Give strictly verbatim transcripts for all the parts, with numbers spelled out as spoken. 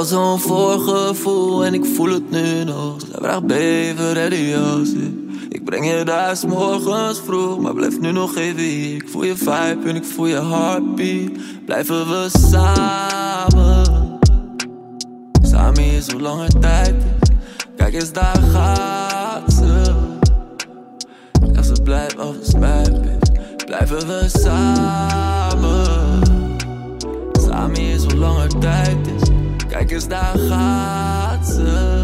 al zo'n voorgevoel en ik voel het nu nog. Zij vraagt beven, ready als ik. Ik breng je daar 's morgens vroeg, maar blijf nu nog even hier. Ik voel je vibe en ik voel je heartbeat. Blijven we samen. Samen is hoe langer tijd is. Kijk eens, daar gaat ze. Zeg ze blijf of het spijt is. Blijven we samen. Samen is hoe langer tijd is. Kijk eens, daar gaat ze.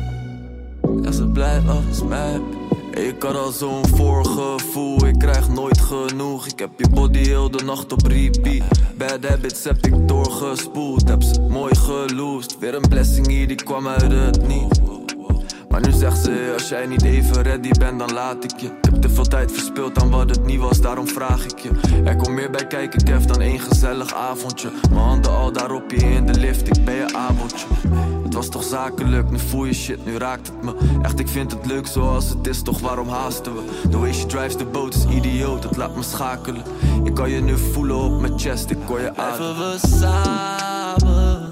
Zeg ze blijf of het spijt is. Ik had al zo'n voorgevoel, ik krijg nooit genoeg. Ik heb je body heel de nacht op repeat. Bad habits heb ik doorgespoeld, heb ze mooi geloosd. Weer een blessing hier, die kwam uit het niet. Maar nu zegt ze, als jij niet even ready bent, dan laat ik je. Ik heb te veel tijd verspild aan wat het niet was, daarom vraag ik je. Er komt meer bij kijken, Kev, dan één gezellig avondje. Mijn handen al daar op je in de lift, ik ben je abeltje. Het was toch zakelijk, nu voel je shit, nu raakt het me. Echt, ik vind het leuk zoals het is, toch waarom haasten we? The way she drives the boat is idioot, het laat me schakelen. Ik kan je nu voelen op mijn chest, ik hoor je ademen. Blijven we samen.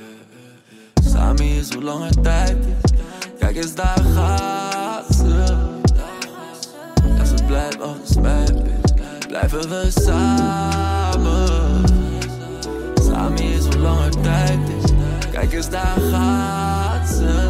Samen is hoe langer tijd is. Kijk eens, daar gaat ze. Ja, ze blijft of het spijt is. Blijven we samen. Samen is hoe langer tijd is. Kijk eens, daar gaat ze.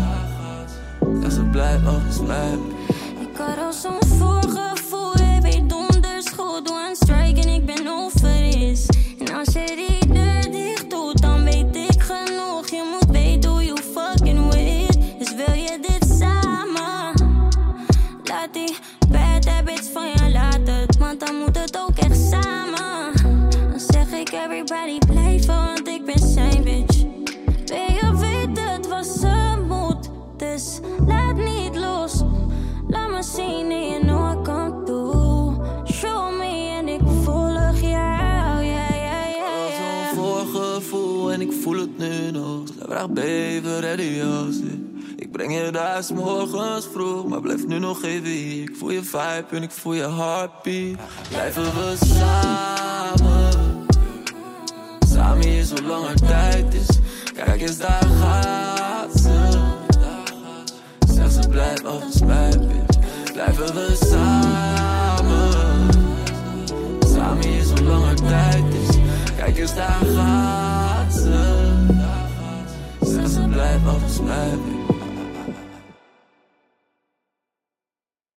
Ja, ze blijft of het spijt is. Ik had al zo'n voorgevoel, je weet donders goed. One strike en ik ben over is. En als je die deur dicht doet, dan weet ik genoeg. Je moet weten hoe you fucking with. Dus wil je dit samen? Laat die bad habits van je laten, want dan moet het ook echt samen. Dan zeg ik everybody blijven, want ik ben zijn bitch. Wil je weten, het was een moed. Dus laat niet los. Laat me zien en je know I come through. Show me en ik volg jou, ja, ja, ja, ja. Zo'n voorgevoel en ik voel het nu nog. Zij vraagt beven, ready als ik. Ik breng je daar 's morgens vroeg, maar blijf nu nog even hier. Ik voel je vibe en ik voel je heartbeat. Blijven we samen. Samen is hoe langer tijd is. Kijk eens, daar gaat ze. Zeg ze blijf of het spijt is. Blijven we samen. Samen is hoe langer tijd is. Kijk eens, daar gaat ze. Zeg ze blijf of het spijt is.